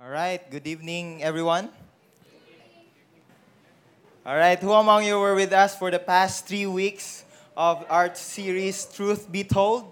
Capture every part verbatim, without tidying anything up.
All right, good evening, everyone. All right, who among you were with us for the past three weeks of our series, Truth Be Told?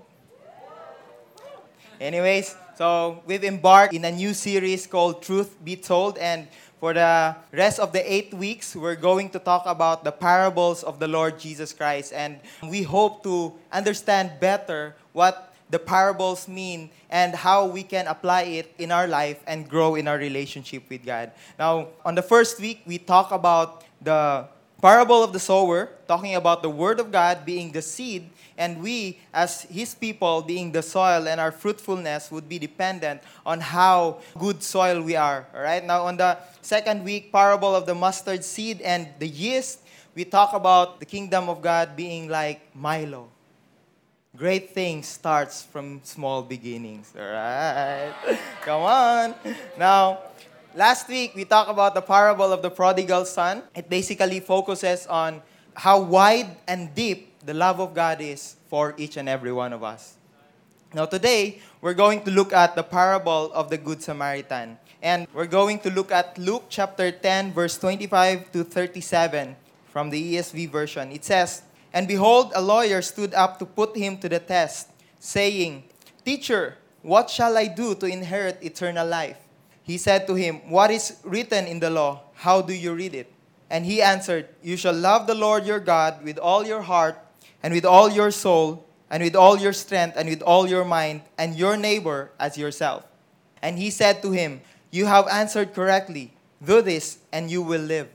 Anyways, so we've embarked in a new series called Truth Be Told, and for the rest of the eight weeks, we're going to talk about the parables of the Lord Jesus Christ, and we hope to understand better what the parables mean and how we can apply it in our life and grow in our relationship with God. Now, on the first week, we talk about the parable of the sower, talking about the Word of God being the seed, and we, as His people, being the soil, and our fruitfulness would be dependent on how good soil we are. All right. Now, on the second week, parable of the mustard seed and the yeast, we talk about the kingdom of God being like Milo. Great things starts from small beginnings. All right. Come on. Now, last week, we talked about the parable of the prodigal son. It basically focuses on how wide and deep the love of God is for each and every one of us. Now, today, we're going to look at the parable of the Good Samaritan. And we're going to look at Luke chapter ten, verse twenty-five to thirty-seven from the E S V version. It says, "And behold, a lawyer stood up to put him to the test, saying, 'Teacher, what shall I do to inherit eternal life?' He said to him, 'What is written in the law? How do you read it?' And he answered, 'You shall love the Lord your God with all your heart, and with all your soul, and with all your strength, and with all your mind, and your neighbor as yourself.' And he said to him, 'You have answered correctly. Do this, and you will live.'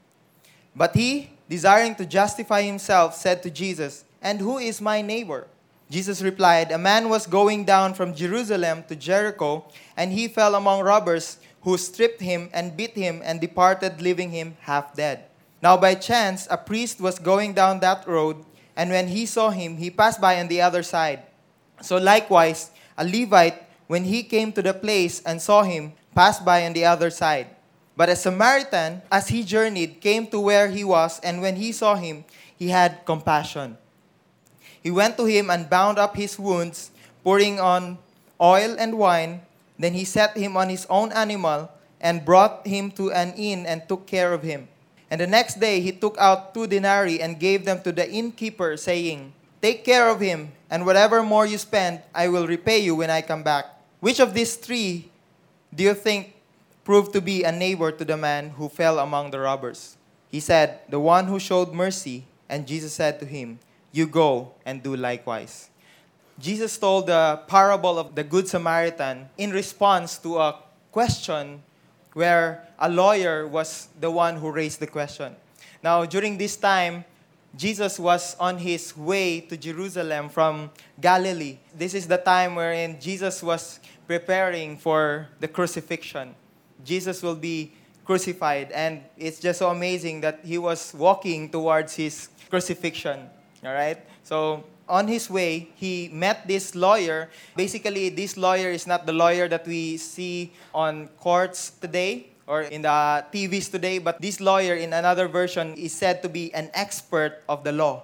But he, desiring to justify himself, said to Jesus, 'And who is my neighbor?' Jesus replied, 'A man was going down from Jerusalem to Jericho, and he fell among robbers, who stripped him and beat him and departed, leaving him half dead. Now by chance a priest was going down that road, and when he saw him, he passed by on the other side. So likewise a Levite, when he came to the place and saw him, passed by on the other side. But a Samaritan, as he journeyed, came to where he was, and when he saw him, he had compassion. He went to him and bound up his wounds, pouring on oil and wine. Then he set him on his own animal and brought him to an inn and took care of him. And the next day he took out two denarii and gave them to the innkeeper, saying, 'Take care of him, and whatever more you spend, I will repay you when I come back.' Which of these three do you think proved to be a neighbor to the man who fell among the robbers?" He said, "The one who showed mercy." And Jesus said to him, "You go and do likewise." Jesus told the parable of the Good Samaritan in response to a question where a lawyer was the one who raised the question. Now, during this time, Jesus was on his way to Jerusalem from Galilee. This is the time wherein Jesus was preparing for the crucifixion. Jesus will be crucified, and it's just so amazing that he was walking towards his crucifixion. All right? So, on his way, he met this lawyer. Basically, this lawyer is not the lawyer that we see on courts today or in the T Vs today, but this lawyer in another version is said to be an expert of the law.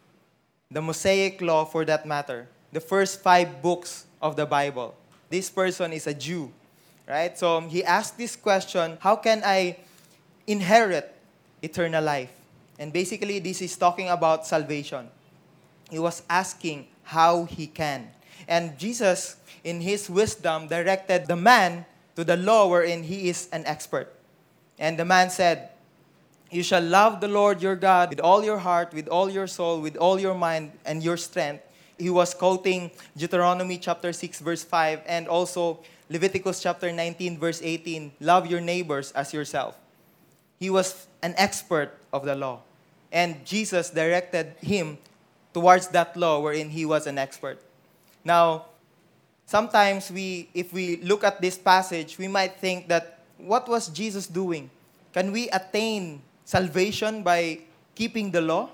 The Mosaic law, for that matter. The first five books of the Bible. This person is a Jew. Right? So he asked this question, how can I inherit eternal life? And basically, this is talking about salvation. He was asking how he can. And Jesus, in his wisdom, directed the man to the law wherein he is an expert. And the man said, "You shall love the Lord your God with all your heart, with all your soul, with all your mind, and your strength." He was quoting Deuteronomy chapter six, verse five, and also Leviticus chapter nineteen, verse eighteen, "Love your neighbors as yourself." He was an expert of the law. And Jesus directed him towards that law wherein he was an expert. Now, sometimes we, if we look at this passage, we might think that, what was Jesus doing? Can we attain salvation by keeping the law?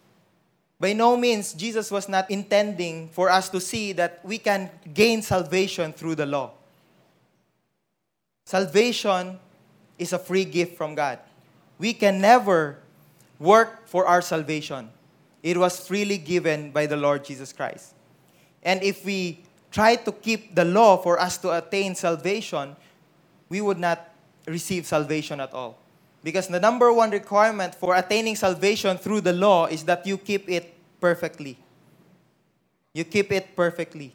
By no means, Jesus was not intending for us to see that we can gain salvation through the law. Salvation is a free gift from God. We can never work for our salvation. It was freely given by the Lord Jesus Christ. And if we try to keep the law for us to attain salvation, we would not receive salvation at all. Because the number one requirement for attaining salvation through the law is that you keep it perfectly. You keep it perfectly.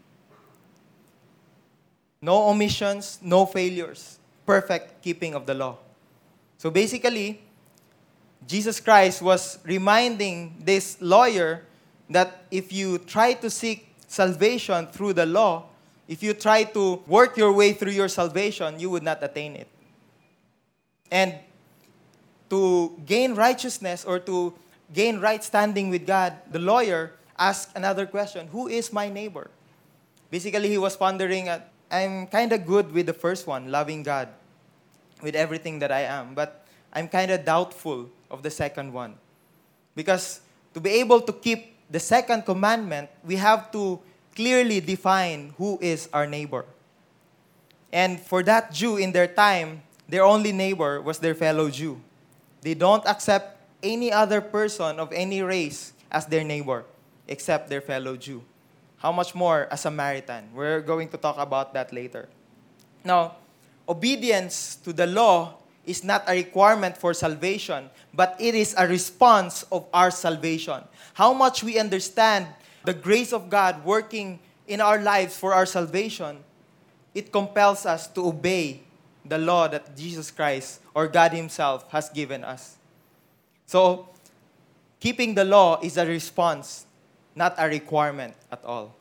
No omissions, no failures. Perfect keeping of the law. So basically, Jesus Christ was reminding this lawyer that if you try to seek salvation through the law, if you try to work your way through your salvation, you would not attain it. And to gain righteousness or to gain right standing with God, the lawyer asked another question: who is my neighbor? Basically, he was pondering, at, I'm kind of good with the first one, loving God with everything that I am, but I'm kind of doubtful of the second one. Because to be able to keep the second commandment, we have to clearly define who is our neighbor. And for that Jew in their time, their only neighbor was their fellow Jew. They don't accept any other person of any race as their neighbor except their fellow Jew. How much more a Samaritan? We're going to talk about that later. Now, obedience to the law is not a requirement for salvation, but it is a response of our salvation. How much we understand the grace of God working in our lives for our salvation, it compels us to obey the law that Jesus Christ or God Himself has given us. So, keeping the law is a response, not a requirement at all.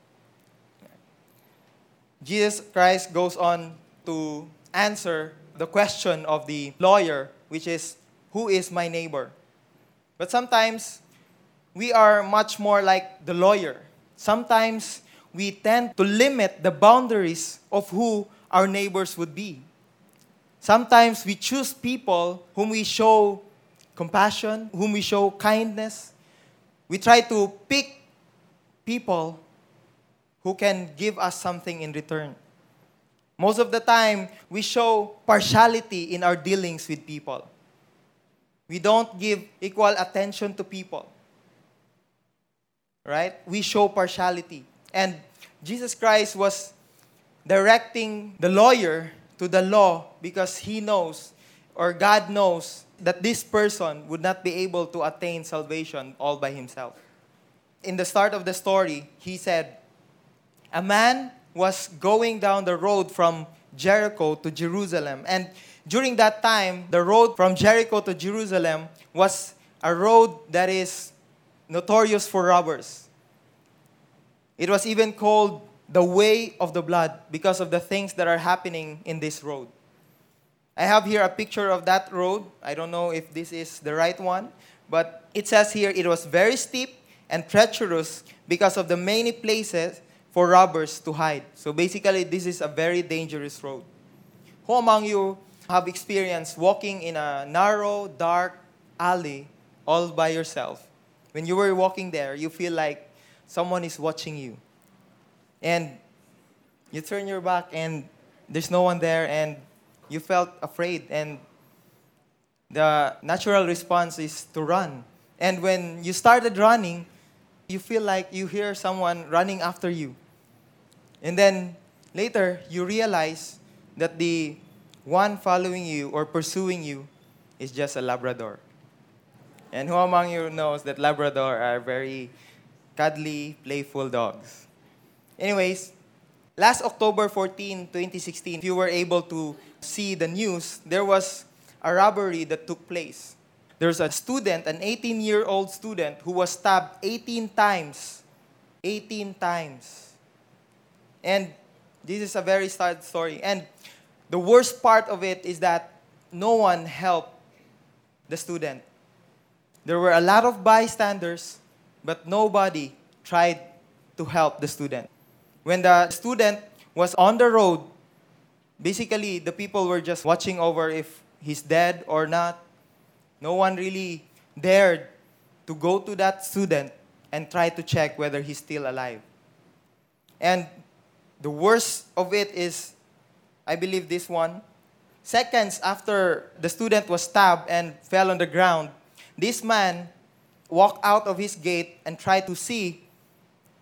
Jesus Christ goes on to answer the question of the lawyer, which is, who is my neighbor? But sometimes, we are much more like the lawyer. Sometimes, we tend to limit the boundaries of who our neighbors would be. Sometimes, we choose people whom we show compassion, whom we show kindness. We try to pick people who can give us something in return. Most of the time, we show partiality in our dealings with people. We don't give equal attention to people. Right? We show partiality. And Jesus Christ was directing the lawyer to the law because He knows, or God knows, that this person would not be able to attain salvation all by himself. In the start of the story, He said, a man was going down the road from Jericho to Jerusalem. And during that time, the road from Jericho to Jerusalem was a road that is notorious for robbers. It was even called the way of the blood because of the things that are happening in this road. I have here a picture of that road. I don't know if this is the right one, but it says here it was very steep and treacherous because of the many places for robbers to hide. So basically, this is a very dangerous road. Who among you have experienced walking in a narrow, dark alley all by yourself? When you were walking there, you feel like someone is watching you. And you turn your back and there's no one there and you felt afraid. And the natural response is to run. And when you started running, you feel like you hear someone running after you. And then later, you realize that the one following you or pursuing you is just a Labrador. And who among you knows that Labrador are very cuddly, playful dogs? Anyways, last October fourteenth, twenty sixteen, if you were able to see the news, there was a robbery that took place. There's a student, an eighteen-year-old student, who was stabbed eighteen times. eighteen times. And this is a very sad story. And the worst part of it is that no one helped the student. There were a lot of bystanders, but nobody tried to help the student. When the student was on the road, basically the people were just watching over if he's dead or not. No one really dared to go to that student and try to check whether he's still alive. And the worst of it is, I believe this one, seconds after the student was stabbed and fell on the ground, this man walked out of his gate and tried to see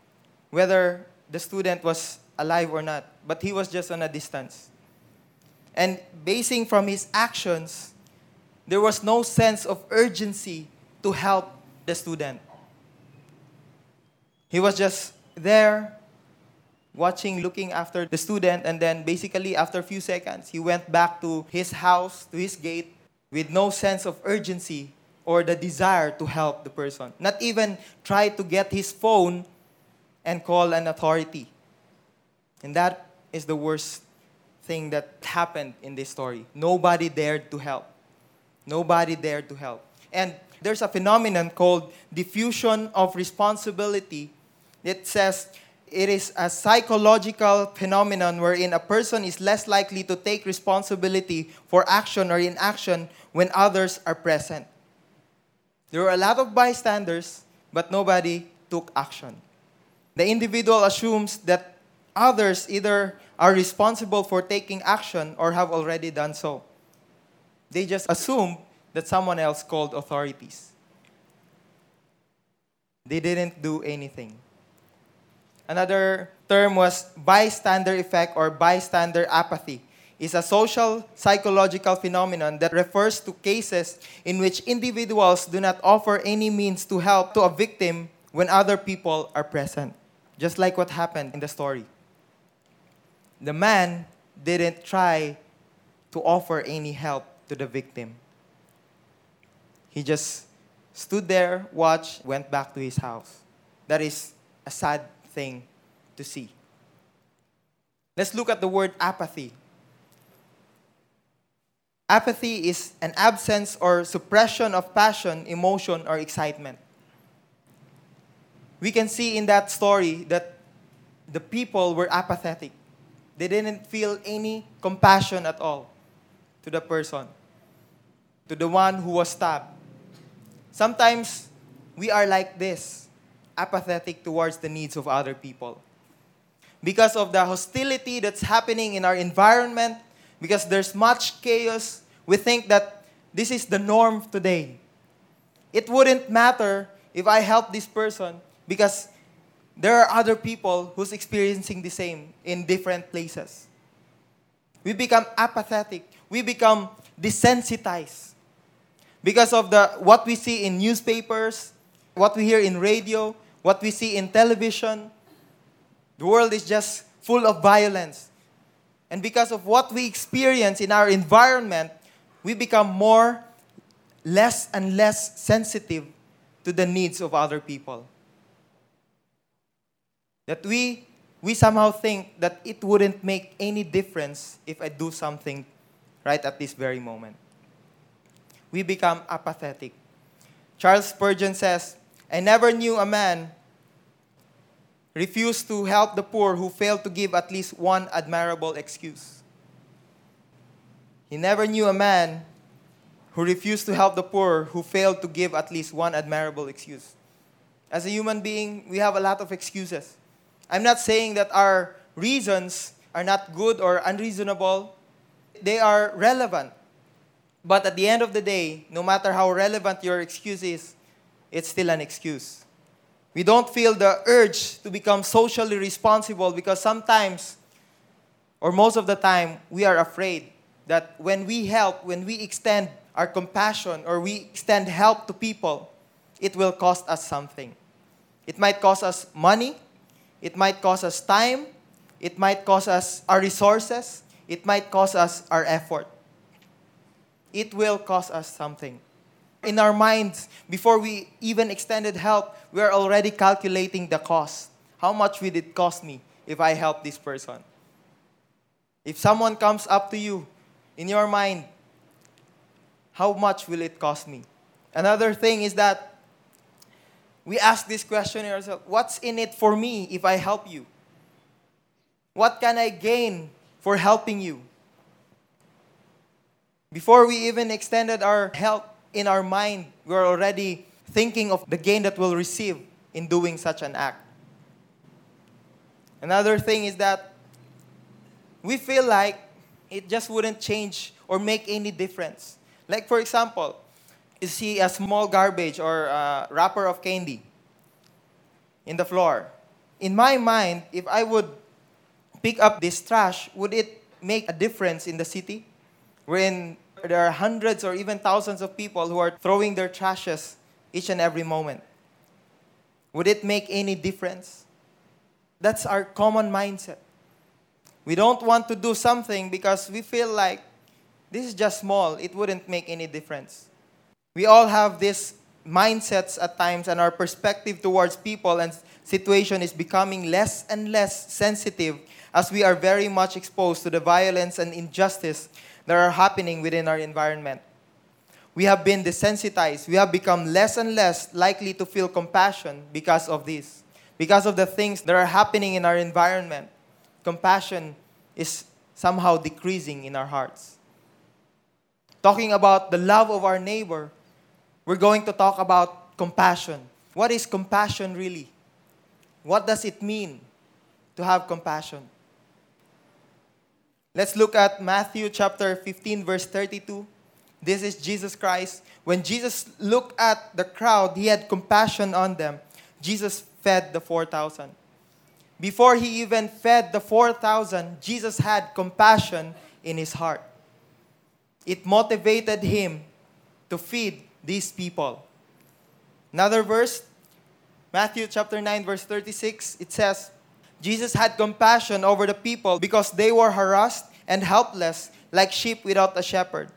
whether the student was alive or not. But he was just on a distance. And basing from his actions, there was no sense of urgency to help the student. He was just there, watching, looking after the student, and then basically after a few seconds, he went back to his house, to his gate, with no sense of urgency or the desire to help the person. Not even try to get his phone and call an authority. And that is the worst thing that happened in this story. Nobody dared to help. Nobody dared to help. And there's a phenomenon called diffusion of responsibility. It says it is a psychological phenomenon wherein a person is less likely to take responsibility for action or inaction when others are present. There were a lot of bystanders, but nobody took action. The individual assumes that others either are responsible for taking action or have already done so. They just assume that someone else called authorities. They didn't do anything. Another term was bystander effect or bystander apathy. It's a social psychological phenomenon that refers to cases in which individuals do not offer any means to help to a victim when other people are present. Just like what happened in the story. The man didn't try to offer any help to the victim. He just stood there, watched, went back to his house. That is a sad thing to see. Let's look at the word apathy. Apathy is an absence or suppression of passion, emotion, or excitement. We can see in that story that the people were apathetic. They didn't feel any compassion at all to the person, to the one who was stabbed. Sometimes we are like this, apathetic towards the needs of other people. Because of the hostility that's happening in our environment, because there's much chaos, we think that this is the norm today. It wouldn't matter if I help this person because there are other people who's experiencing the same in different places. We become apathetic. We become desensitized because of the what we see in newspapers, what we hear in radio, what we see in television. The world is just full of violence. And because of what we experience in our environment, we become more, less and less sensitive to the needs of other people. That we, we somehow think that it wouldn't make any difference if I do something right at this very moment. We become apathetic. Charles Spurgeon says, I never knew a man refused to help the poor who failed to give at least one admirable excuse. He never knew a man who refused to help the poor who failed to give at least one admirable excuse. As a human being, we have a lot of excuses. I'm not saying that our reasons are not good or unreasonable. They are relevant. But at the end of the day, no matter how relevant your excuse is, it's still an excuse. We don't feel the urge to become socially responsible because sometimes, or most of the time, we are afraid that when we help, when we extend our compassion or we extend help to people, it will cost us something. It might cost us money. It might cost us time. It might cost us our resources. It might cost us our effort. It will cost us something. In our minds, before we even extended help, we are already calculating the cost. How much will it cost me if I help this person? If someone comes up to you, in your mind, how much will it cost me? Another thing is that we ask this question in ourselves, what's in it for me if I help you? What can I gain for helping you? Before we even extended our help in our mind, we're already thinking of the gain that we'll receive in doing such an act. Another thing is that we feel like it just wouldn't change or make any difference. Like for example, you see a small garbage or a wrapper of candy in the floor. In my mind, if I would pick up this trash, would it make a difference in the city wherein there are hundreds or even thousands of people who are throwing their trashes each and every moment? Would it make any difference? That's our common mindset. We don't want to do something because we feel like this is just small. It wouldn't make any difference. We all have these mindsets at times, and our perspective towards people and situation is becoming less and less sensitive as we are very much exposed to the violence and injustice that are happening within our environment. We have been desensitized. We have become less and less likely to feel compassion because of this. Because of the things that are happening in our environment, compassion is somehow decreasing in our hearts. Talking about the love of our neighbor, we're going to talk about compassion. What is compassion really? What does it mean to have compassion? Let's look at Matthew chapter fifteen, verse thirty-two. This is Jesus Christ. When Jesus looked at the crowd, he had compassion on them. Jesus fed the four thousand. Before he even fed the four thousand, Jesus had compassion in his heart. It motivated him to feed these people. Another verse, Matthew chapter nine, verse thirty-six, it says, Jesus had compassion over the people because they were harassed and helpless like sheep without a shepherd.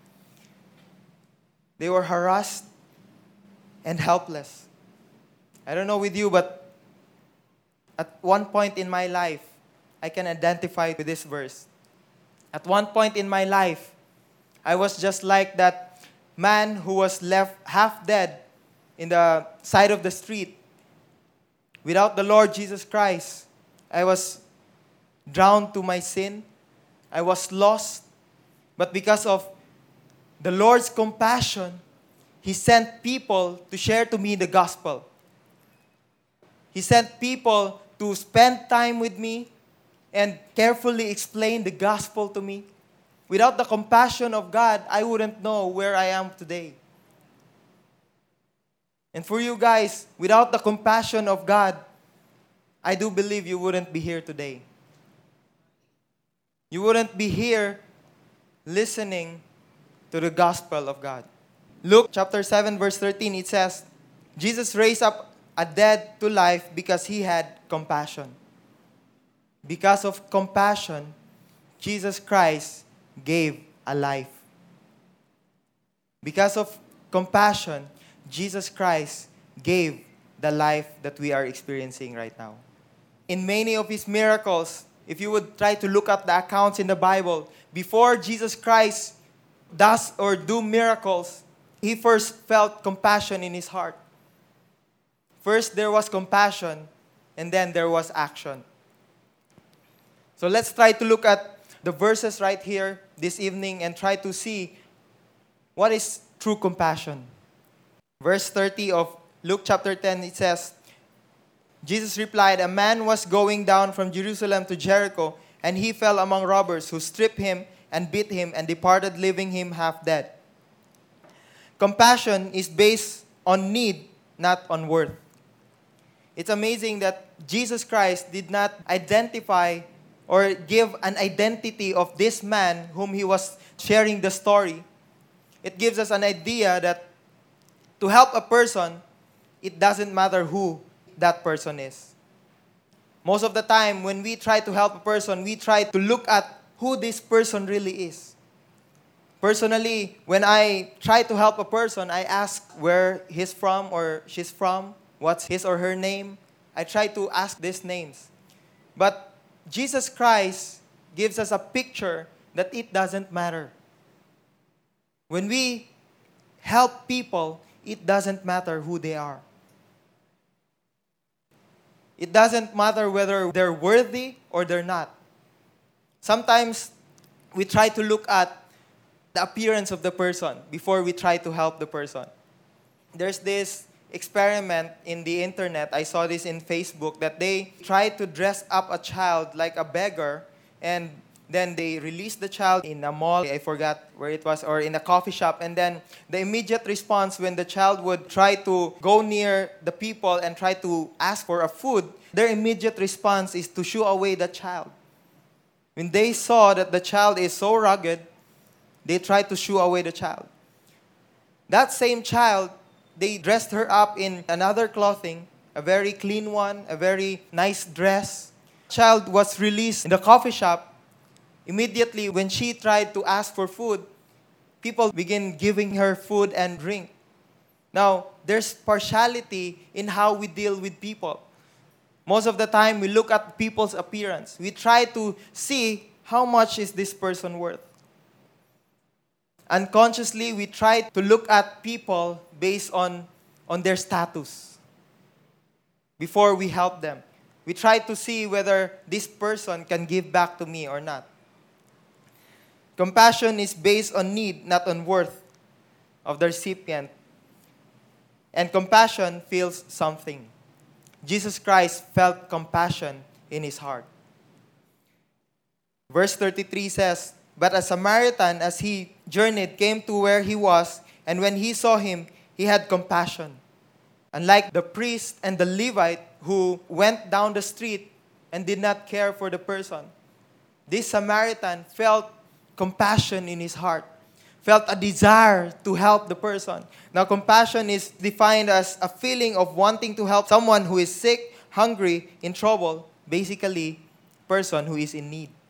They were harassed and helpless. I don't know with you, but at one point in my life, I can identify with this verse. At one point in my life, I was just like that man who was left half dead in the side of the street. Without the Lord Jesus Christ, I was drowned to my sin. I was lost. But because of the Lord's compassion, He sent people to share to me the gospel. He sent people to spend time with me and carefully explain the gospel to me. Without the compassion of God, I wouldn't know where I am today. And for you guys, without the compassion of God, I do believe you wouldn't be here today. You wouldn't be here listening to the gospel of God. Luke chapter seven, verse thirteen, it says, Jesus raised up a dead to life because He had compassion. Because of compassion, Jesus Christ gave a life. Because of compassion, Jesus Christ gave the life that we are experiencing right now. In many of His miracles, if you would try to look at the accounts in the Bible, before Jesus Christ does or do miracles, He first felt compassion in His heart. First, there was compassion, and then there was action. So let's try to look at the verses right here this evening and try to see what is true compassion. Verse thirty of Luke chapter ten, it says, Jesus replied, a man was going down from Jerusalem to Jericho, and he fell among robbers who stripped him and beat him and departed, leaving him half dead. Compassion is based on need, not on worth. It's amazing that Jesus Christ did not identify or give an identity of this man whom He was sharing the story. It gives us an idea that to help a person, it doesn't matter who that person is. Most of the time, when we try to help a person, we try to look at who this person really is. Personally, when I try to help a person, I ask where he's from or she's from, what's his or her name. I try to ask these names. But Jesus Christ gives us a picture that it doesn't matter. When we help people, it doesn't matter who they are. It doesn't matter whether they're worthy or they're not. Sometimes we try to look at the appearance of the person before we try to help the person. There's this experiment in the internet. I saw this in Facebook that they tried to dress up a child like a beggar, and then they released the child in a mall, I forgot where it was, or in a coffee shop, and then the immediate response when the child would try to go near the people and try to ask for a food, their immediate response is to shoo away the child. When they saw that the child is so rugged, they tried to shoo away the child. That same child, they dressed her up in another clothing, a very clean one, a very nice dress. Child was released in the coffee shop. Immediately, when she tried to ask for food, people began giving her food and drink. Now, there's partiality in how we deal with people. Most of the time, we look at people's appearance. We try to see how much is this person worth. Unconsciously, we try to look at people based on, on their status before we help them. We try to see whether this person can give back to me or not. Compassion is based on need, not on worth of the recipient. And compassion feels something. Jesus Christ felt compassion in his heart. Verse thirty-three says, "But a Samaritan, as he journeyed, came to where he was, and when he saw him, he had compassion." Unlike the priest and the Levite who went down the street and did not care for the person, this Samaritan felt compassion in his heart, felt a desire to help the person. Now, compassion is defined as a feeling of wanting to help someone who is sick, hungry, in trouble, basically, person who is in need.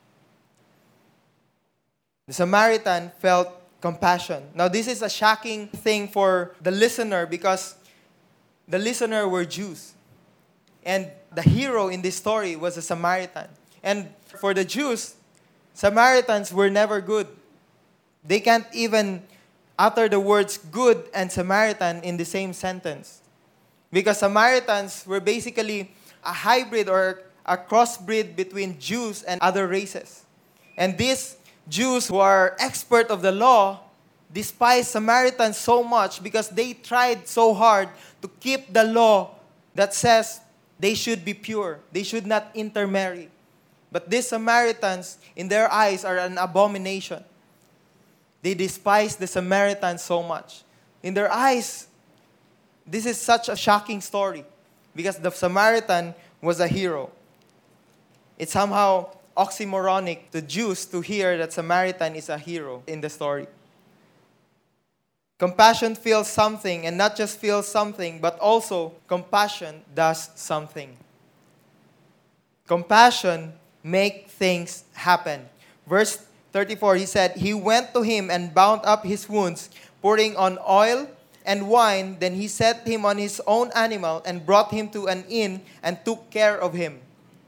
The Samaritan felt compassion. Now, this is a shocking thing for the listener because the listener were Jews. And the hero in this story was a Samaritan. And for the Jews, Samaritans were never good. They can't even utter the words good and Samaritan in the same sentence. Because Samaritans were basically a hybrid or a crossbreed between Jews and other races. And these Jews who are expert of the law despise Samaritans so much because they tried so hard to keep the law that says they should be pure. They should not intermarry. But these Samaritans, in their eyes, are an abomination. They despise the Samaritans so much. In their eyes, this is such a shocking story because the Samaritan was a hero. It's somehow oxymoronic to Jews to hear that Samaritan is a hero in the story. Compassion feels something, and not just feels something, but also compassion does something. Compassion makes things happen. Verse thirty-four, he said, "He went to him and bound up his wounds, pouring on oil and wine. Then he set him on his own animal and brought him to an inn and took care of him."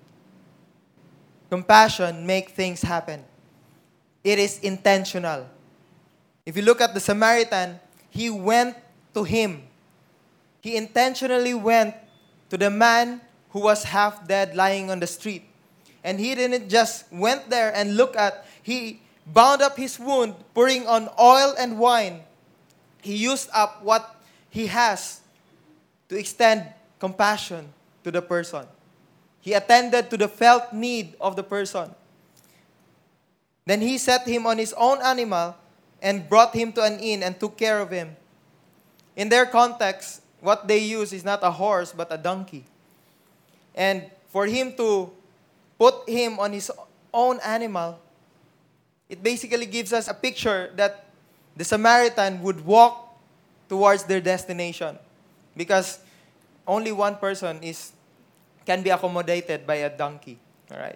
Compassion makes things happen. It is intentional. If you look at the Samaritan, he went to him. He intentionally went to the man who was half dead lying on the street. And he didn't just went there and look at, he bound up his wound, pouring on oil and wine. He used up what he has to extend compassion to the person. He attended to the felt need of the person. Then he set him on his own animal and brought him to an inn and took care of him. In their context, what they use is not a horse but a donkey. And for him to put him on his own animal, it basically gives us a picture that the Samaritan would walk towards their destination because only one person is can be accommodated by a donkey. All right.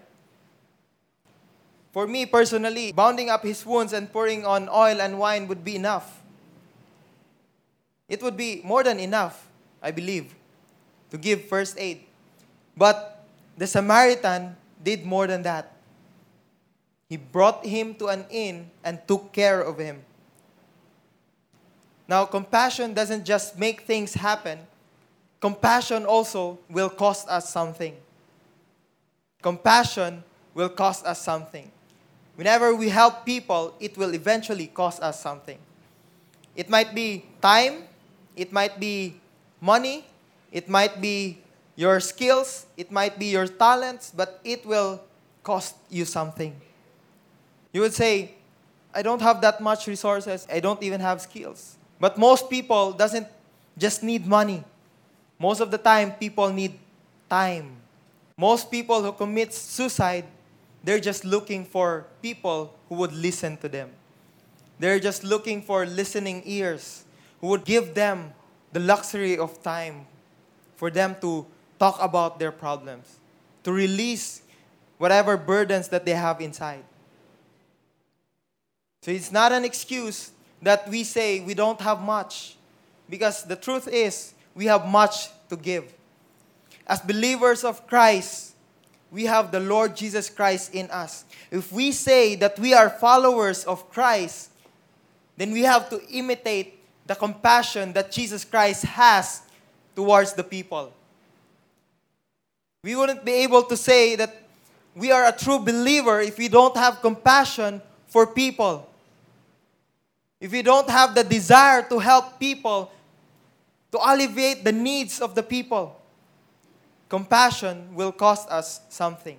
For me personally, bounding up his wounds and pouring on oil and wine would be enough. It would be more than enough, I believe, to give first aid. But the Samaritan did more than that. He brought him to an inn and took care of him. Now, compassion doesn't just make things happen. Compassion also will cost us something. Compassion will cost us something. Whenever we help people, it will eventually cost us something. It might be time, it might be money, it might be your skills, it might be your talents, but it will cost you something. You would say, I don't have that much resources, I don't even have skills. But most people doesn't just need money. Most of the time, people need time. Most people who commit suicide they're just looking for people who would listen to them. They're just looking for listening ears who would give them the luxury of time for them to talk about their problems, to release whatever burdens that they have inside. So it's not an excuse that we say we don't have much, because the truth is we have much to give. As believers of Christ, we have the Lord Jesus Christ in us. If we say that we are followers of Christ, then we have to imitate the compassion that Jesus Christ has towards the people. We wouldn't be able to say that we are a true believer if we don't have compassion for people. If we don't have the desire to help people, to alleviate the needs of the people, compassion will cost us something.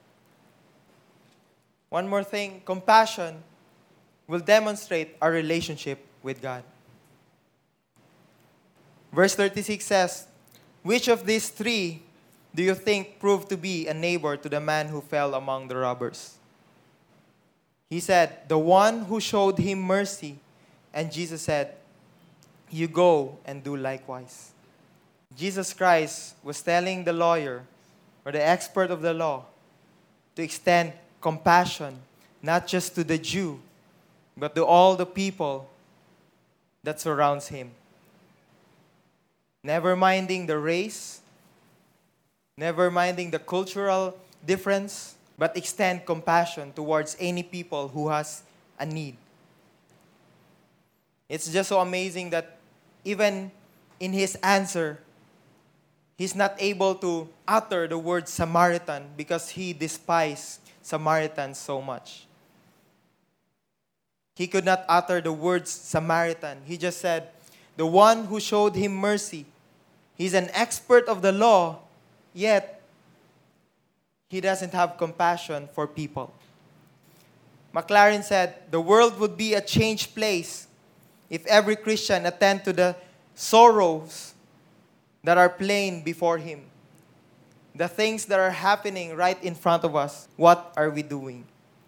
One more thing, compassion will demonstrate our relationship with God. Verse thirty-six says, "Which of these three do you think proved to be a neighbor to the man who fell among the robbers?" He said, "The one who showed him mercy." And Jesus said, "You go and do likewise." Jesus Christ was telling the lawyer or the expert of the law to extend compassion not just to the Jew, but to all the people that surrounds him. Never minding the race, never minding the cultural difference, but extend compassion towards any people who has a need. It's just so amazing that even in his answer, he's not able to utter the word Samaritan because he despised Samaritans so much. He could not utter the words Samaritan. He just said, the one who showed him mercy. He's an expert of the law, yet he doesn't have compassion for people. McLaren said, the world would be a changed place if every Christian attend to the sorrows that are plain before him. The things that are happening right in front of us. What are we doing?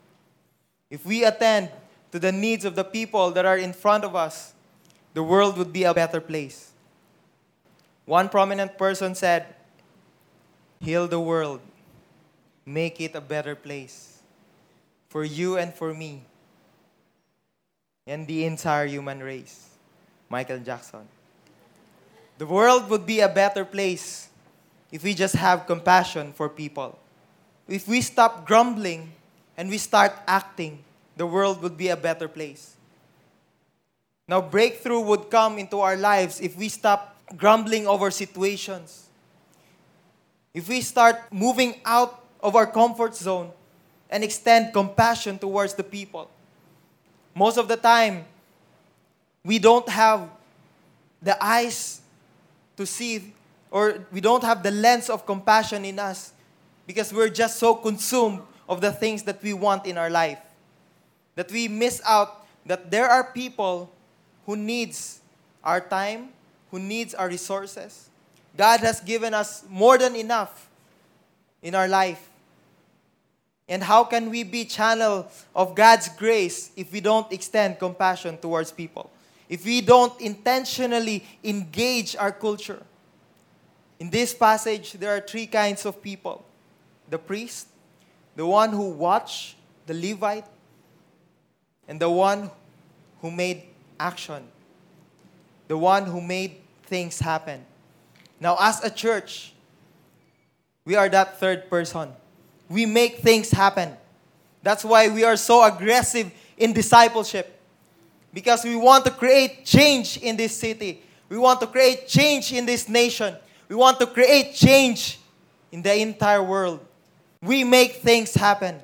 If we attend to the needs of the people that are in front of us, the world would be a better place. One prominent person said, "Heal the world. Make it a better place. For you and for me. And the entire human race." Michael Jackson. The world would be a better place if we just have compassion for people. If we stop grumbling and we start acting, the world would be a better place. Now, breakthrough would come into our lives if we stop grumbling over situations. If we start moving out of our comfort zone and extend compassion towards the people. Most of the time, we don't have the eyes to see, or we don't have the lens of compassion in us because we're just so consumed of the things that we want in our life that we miss out that there are people who needs our time, who needs our resources. God has given us more than enough in our life. And how can we be channel of God's grace if we don't extend compassion towards people? If we don't intentionally engage our culture? In this passage, there are three kinds of people. The priest, the one who watched, the Levite, and the one who made action. The one who made things happen. Now, as a church, we are that third person. We make things happen. That's why we are so aggressive in discipleship. Because we want to create change in this city. We want to create change in this nation. We want to create change in the entire world. We make things happen.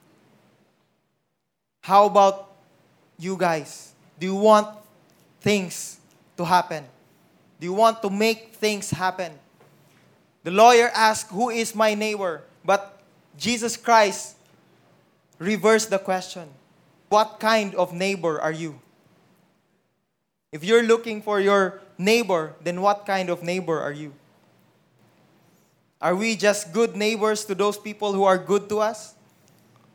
How about you guys? Do you want things to happen? Do you want to make things happen? The lawyer asked, "Who is my neighbor?" But Jesus Christ reversed the question. What kind of neighbor are you? If you're looking for your neighbor, then what kind of neighbor are you? Are we just good neighbors to those people who are good to us?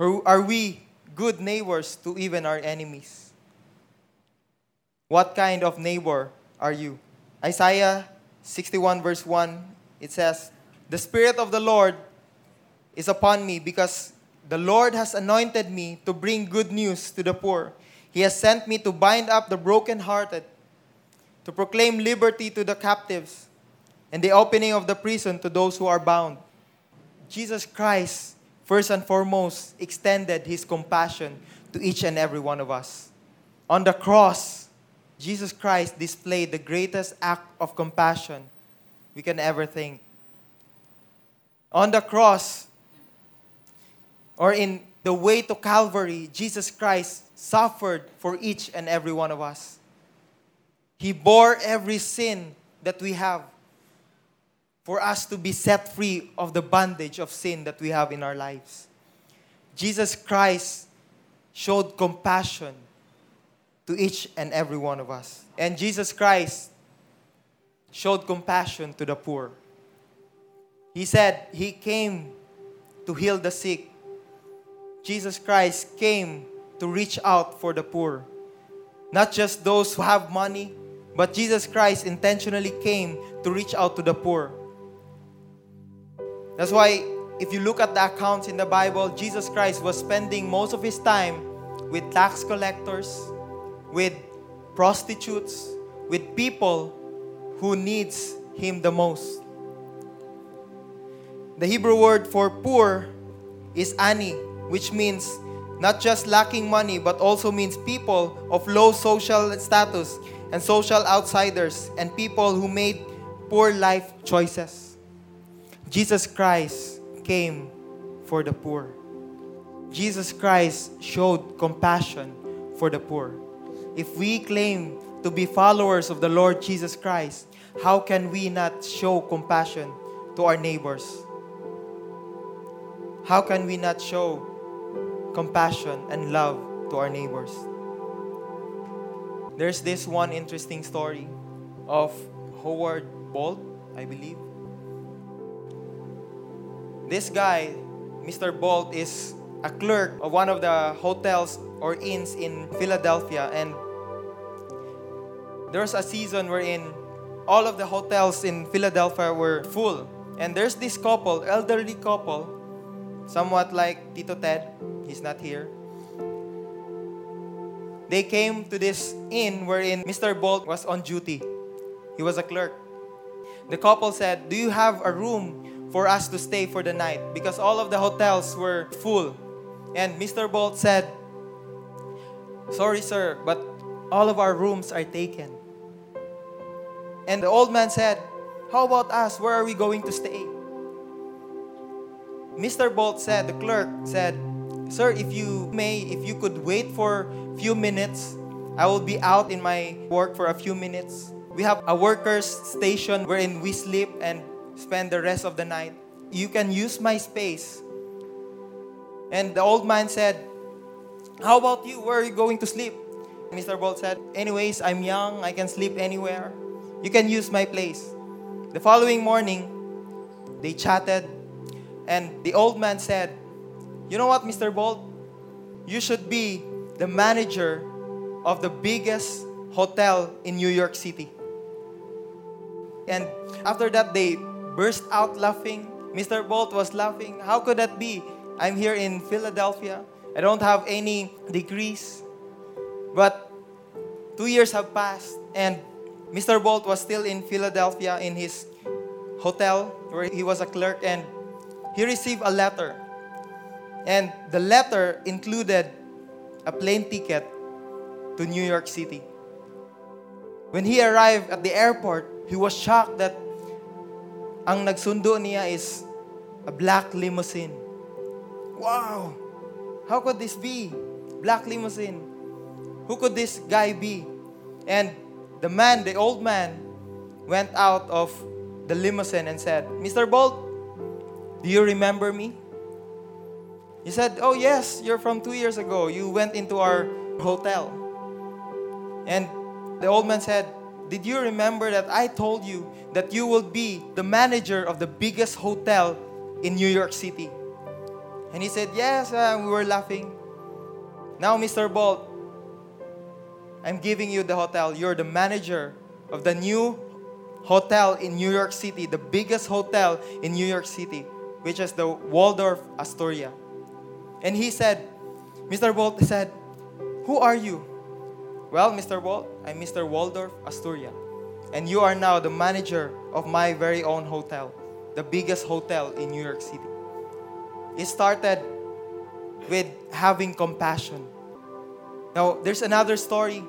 Or are we good neighbors to even our enemies? What kind of neighbor are you? Isaiah sixty-one verse one, it says, "The Spirit of the Lord is upon me because the Lord has anointed me to bring good news to the poor. He has sent me to bind up the brokenhearted, to proclaim liberty to the captives, and the opening of the prison to those who are bound." Jesus Christ, first and foremost, extended His compassion to each and every one of us. On the cross, Jesus Christ displayed the greatest act of compassion we can ever think. On the cross, or in the way to Calvary, Jesus Christ suffered for each and every one of us. He bore every sin that we have for us to be set free of the bondage of sin that we have in our lives. Jesus Christ showed compassion to each and every one of us. And Jesus Christ showed compassion to the poor. He said He came to heal the sick. Jesus Christ came to reach out for the poor. Not just those who have money, but Jesus Christ intentionally came to reach out to the poor. That's why if you look at the accounts in the Bible, Jesus Christ was spending most of His time with tax collectors, with prostitutes, with people who needs Him the most. The Hebrew word for poor is ani, which means not just lacking money, but also means people of low social status and social outsiders and people who made poor life choices. Jesus Christ came for the poor. Jesus Christ showed compassion for the poor. If we claim to be followers of the Lord Jesus Christ, how can we not show compassion to our neighbors? How can we not show compassion and love to our neighbors? There's this one interesting story of Howard Bolt, I believe. This guy, Mister Bolt, is a clerk of one of the hotels or inns in Philadelphia, and there's a season wherein all of the hotels in Philadelphia were full. And there's this couple, elderly couple, somewhat like Tito Ted. He's not here. They came to this inn wherein Mister Bolt was on duty. He was a clerk. The couple said, "Do you have a room for us to stay for the night?" Because all of the hotels were full. And Mister Bolt said, "Sorry, sir, but all of our rooms are taken." And the old man said, "How about us? Where are we going to stay?" Mister Bolt said, the clerk said, "Sir, if you may, if you could wait for a few minutes, I will be out in my work for a few minutes. We have a workers' station wherein we sleep and spend the rest of the night. You can use my space." And the old man said, "How about you? Where are you going to sleep?" Mister Bolt said, "Anyways, I'm young. I can sleep anywhere. You can use my place." The following morning, they chatted, and the old man said, "You know what, Mister Bolt? You should be the manager of the biggest hotel in New York City." And after that, they burst out laughing. Mister Bolt was laughing. "How could that be? I'm here in Philadelphia. I don't have any degrees." But two years have passed, and Mister Bolt was still in Philadelphia in his hotel where he was a clerk, and he received a letter. And the letter included a plane ticket to New York City. When he arrived at the airport, he was shocked that ang nagsundo niya is a black limousine. Wow! How could this be? Black limousine. Who could this guy be? And the man, the old man, went out of the limousine and said, "Mister Bolt, do you remember me?" He said, "Oh yes, you're from two years ago. You went into our hotel." And the old man said, "Did you remember that I told you that you will be the manager of the biggest hotel in New York City?" And he said, yes, uh, we were laughing. Now, Mister Bolt, I'm giving you the hotel. You're the manager of the new hotel in New York City, the biggest hotel in New York City, which is the Waldorf Astoria. And he said, Mister Bolt said, who are you? Well, Mister Bolt, I'm Mister Waldorf Astoria. And you are now the manager of my very own hotel, the biggest hotel in New York City. It started with having compassion. Now, there's another story.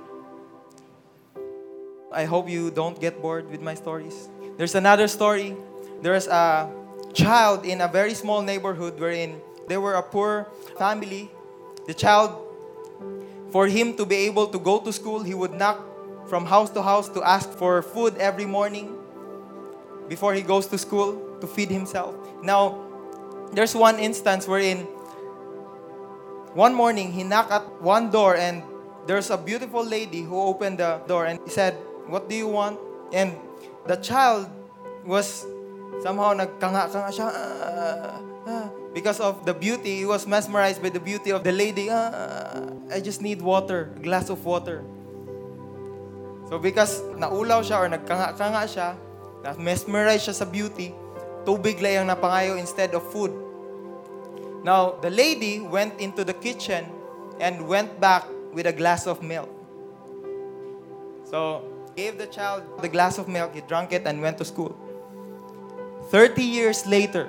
I hope you don't get bored with my stories. There's another story. There's a child in a very small neighborhood wherein they were a poor family. The child, for him to be able to go to school, he would knock from house to house to ask for food every morning before he goes to school to feed himself. Now, there's one instance wherein one morning he knocked at one door and there's a beautiful lady who opened the door and he said, what do you want? And the child was somehow nagkanga-kanga siya. Ah, ah. Because of the beauty, he was mesmerized by the beauty of the lady. Ah, I just need water, a glass of water. So because naulaw siya or nagkanga-kanga siya, na-mesmerize siya sa beauty, tubig lang ang napangayo instead of food. Now, the lady went into the kitchen and went back with a glass of milk. So, gave the child the glass of milk, he drank it and went to school. Thirty years later,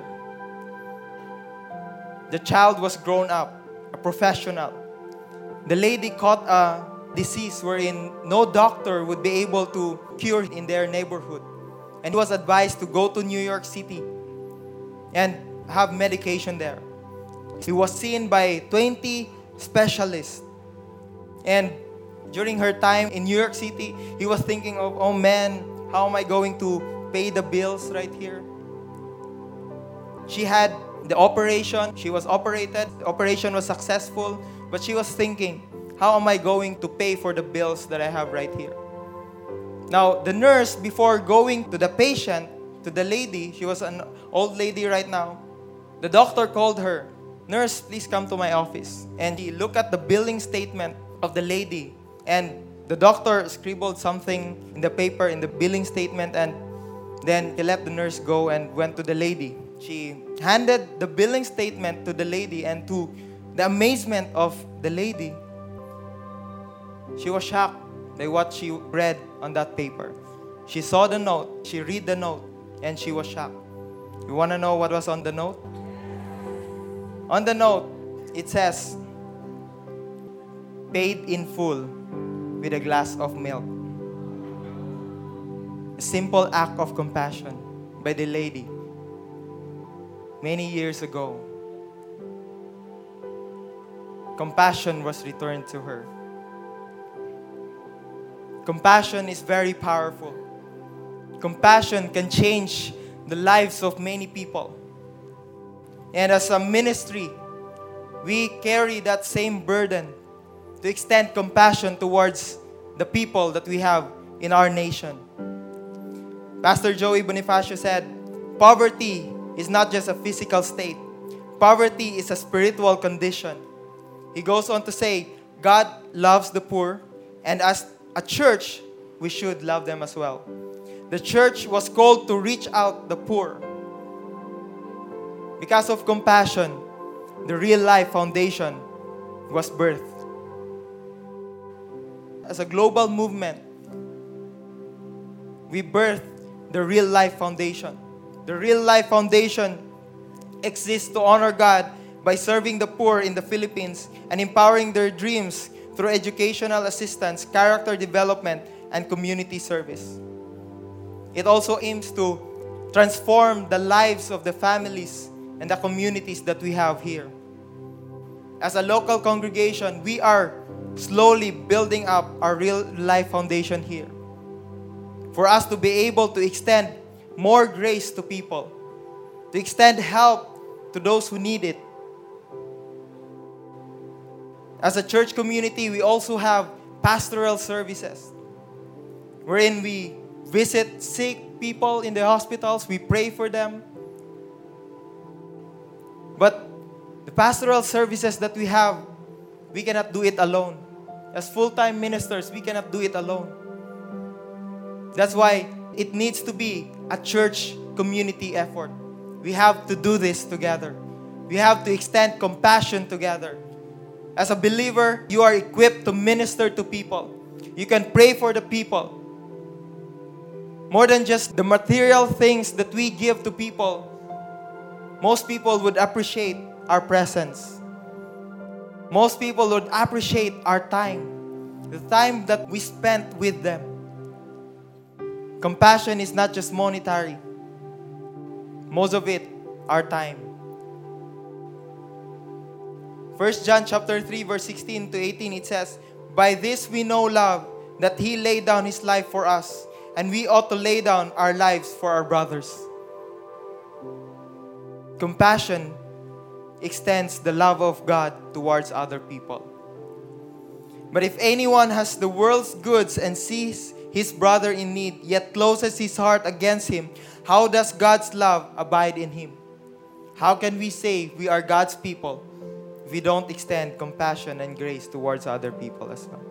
the child was grown up, a professional. The lady caught a disease wherein no doctor would be able to cure in their neighborhood. And he was advised to go to New York City and have medication there. He was seen by twenty specialists. And during her time in New York City, he was thinking of, oh man, how am I going to pay the bills right here? She had the operation. She was operated. The operation was successful. But she was thinking, how am I going to pay for the bills that I have right here? Now, the nurse, before going to the patient, to the lady, she was an old lady right now, the doctor called her, nurse, please come to my office. And he looked at the billing statement of the lady. And the doctor scribbled something in the paper, in the billing statement, and then he let the nurse go and went to the lady. She handed the billing statement to the lady, and to the amazement of the lady, she was shocked by what she read on that paper. She saw the note, she read the note, and she was shocked. You want to know what was on the note? On the note, it says, paid in full with a glass of milk. A simple act of compassion by the lady many years ago. Compassion was returned to her. Compassion is very powerful. Compassion can change the lives of many people. And as a ministry, we carry that same burden to extend compassion towards the people that we have in our nation. Pastor Joey Bonifacio said, poverty is not just a physical state. Poverty is a spiritual condition. He goes on to say, God loves the poor, and as a church, we should love them as well. The church was called to reach out the poor. Because of compassion, the Real Life Foundation was birthed. As a global movement, we birthed the Real Life Foundation. The Real Life Foundation exists to honor God by serving the poor in the Philippines and empowering their dreams through educational assistance, character development, and community service. It also aims to transform the lives of the families and the communities that we have here. As a local congregation, we are slowly building up our Real Life Foundation here, for us to be able to extend more grace to people, to extend help to those who need it. As a church community, we also have pastoral services, wherein we visit sick people in the hospitals, we pray for them. But The pastoral services that we have, we cannot do it alone. As full-time ministers, we cannot do it alone. That's why it needs to be a church community effort. We have to do this together. We have to extend compassion together. As a believer, you are equipped to minister to people. You can pray for the people. More than just the material things that we give to people, most people would appreciate our presence. Most people would appreciate our time, the time that we spent with them. Compassion is not just monetary. Most of it, our time. First John chapter three, verse sixteen to eighteen, it says, "By this we know love, that He laid down His life for us, and we ought to lay down our lives for our brothers." Compassion extends the love of God towards other people. But if anyone has the world's goods and sees his brother in need, yet closes his heart against him, how does God's love abide in him? How can we say we are God's people if we don't extend compassion and grace towards other people as well?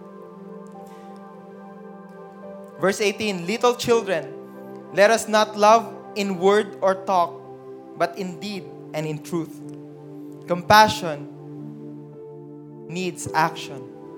Verse eighteen, "Little children, let us not love in word or talk, but in deed and in truth." Compassion needs action.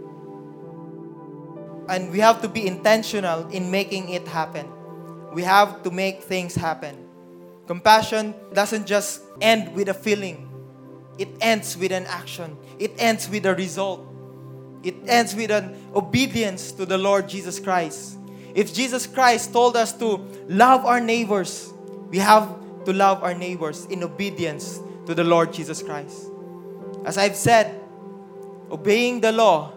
And we have to be intentional in making it happen. We have to make things happen. Compassion doesn't just end with a feeling. It ends with an action. It ends with a result. It ends with an obedience to the Lord Jesus Christ. If Jesus Christ told us to love our neighbors, we have to love our neighbors in obedience to the Lord Jesus Christ. As I've said, obeying the law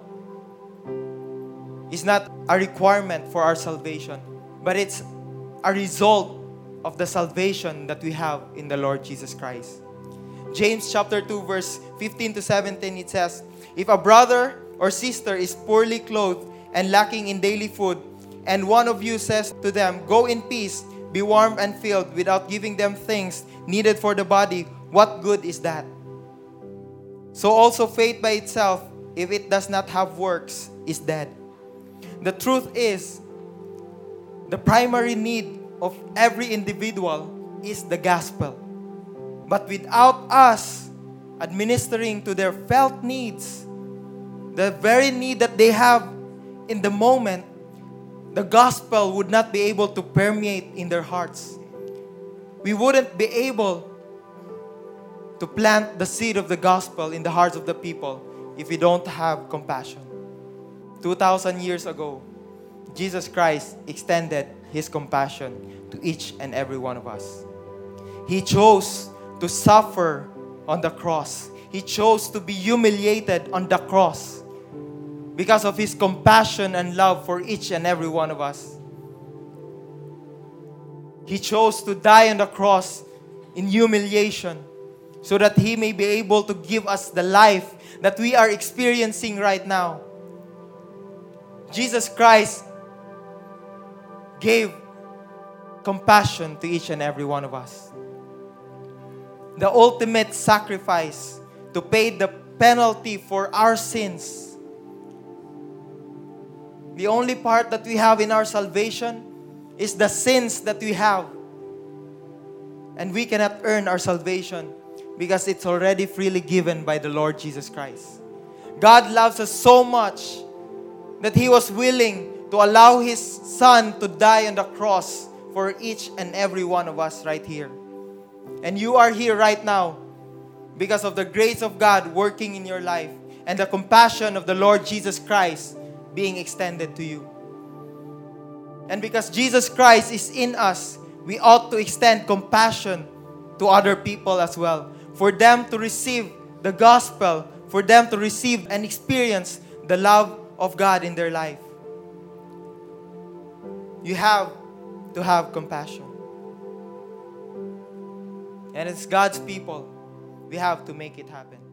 is not a requirement for our salvation, but it's a result of the salvation that we have in the Lord Jesus Christ. James chapter two, verse fifteen to seventeen, it says, "If a brother or sister is poorly clothed and lacking in daily food, and one of you says to them, 'Go in peace, be warm and filled,' without giving them things needed for the body, what good is that? So also faith by itself, if it does not have works, is dead." The truth is, the primary need of every individual is the gospel. But without us administering to their felt needs, the very need that they have in the moment, the gospel would not be able to permeate in their hearts. We wouldn't be able to plant the seed of the gospel in the hearts of the people if we don't have compassion. two thousand years ago, Jesus Christ extended His compassion to each and every one of us. He chose to suffer on the cross. He chose to be humiliated on the cross because of His compassion and love for each and every one of us. He chose to die on the cross in humiliation so that He may be able to give us the life that we are experiencing right now. Jesus Christ gave compassion to each and every one of us. The ultimate sacrifice to pay the penalty for our sins. The only part that we have in our salvation is the sins that we have. And we cannot earn our salvation because it's already freely given by the Lord Jesus Christ. God loves us so much that He was willing to allow His Son to die on the cross for each and every one of us right here. And you are here right now because of the grace of God working in your life and the compassion of the Lord Jesus Christ being extended to you. And because Jesus Christ is in us, we ought to extend compassion to other people as well, for them to receive the gospel, for them to receive and experience the love of God in their life. You have to have compassion. And as God's people, we have to make it happen.